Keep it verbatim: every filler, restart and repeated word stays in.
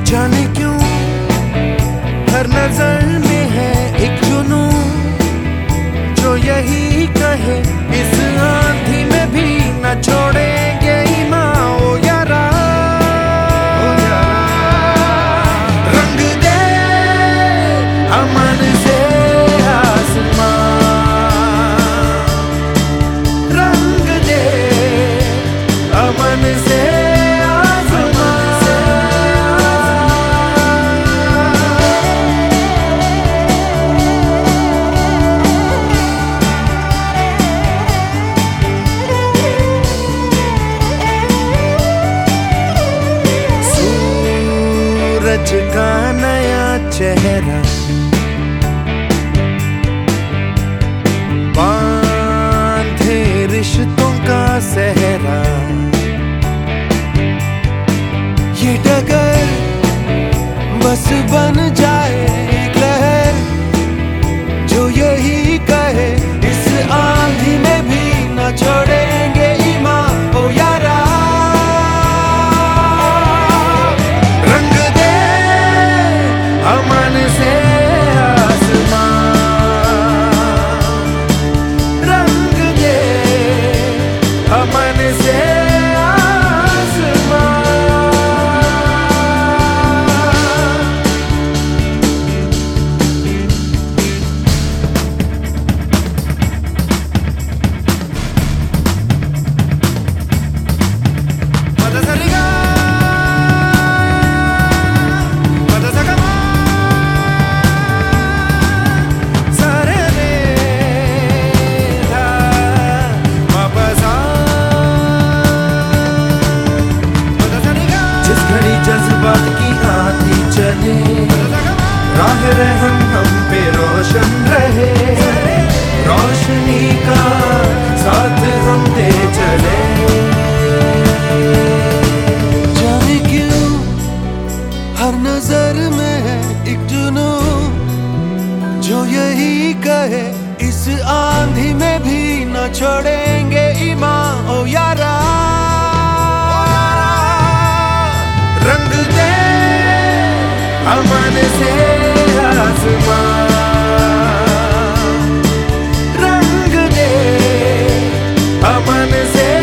जाने क्यों हर नजर में है एक जुनून जो यही कहे इस आंधी में भी न छोड़ेंगे ईमान। ओ यारा, ओ यारा, रंग दे अमन से आसमां, रंग दे अमन से सूरज का नया चेहरा बांधे रिश्तों का सहरा। ये डगर बस बन जाए एक लहर जो यही कहे इस आंधी में भी न छोड़ेंगे ईमान। ओ यारा, अमन से आसमां, रंग दे अमन से आसमां। जज्बात की आती चले, राह रहम हम पे रोशन रहे, रोशनी का साथ हम दे चले। जाने क्यों हर नजर में है एक जुनून जो यही कहे इस आंधी में भी न छोड़ेंगे ईमान। ओ यारा, रंग दे अमन से आसमां, रंग दे अमन से